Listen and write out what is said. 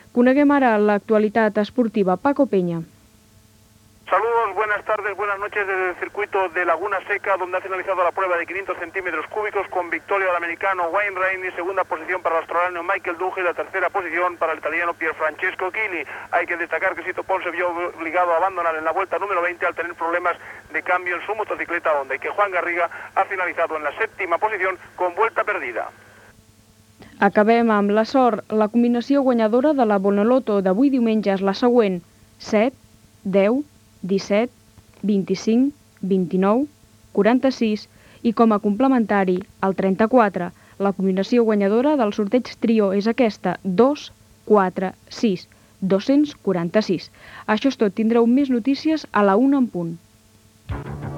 Coneguem ara l'actualitat esportiva. Paco Peña. Saludos, buenas tardes, buenas noches desde el circuito de Laguna Seca, donde ha finalizado la prueba de 500 centímetros cúbicos con victoria del americano Wayne Rainey, segunda posición para el australiano Michael Duge y la tercera posición para el italiano Pierfrancesco Chili. Hay que destacar que Sito Pons se vio obligado a abandonar en la vuelta número 20 al tener problemas de cambio en su motocicleta Honda, y que Juan Garriga ha finalizado en la séptima posición con vuelta perdida. Acabem amb la sort. La combinació guanyadora de la Bonoloto d'avui diumenge és la següent: 7, 10, 17, 25, 29, 46 i com a complementari el 34. La combinació guanyadora del sorteig trio és aquesta: 2, 4, 6, 246. Això és tot. Tindreu més notícies a la 1 en punt.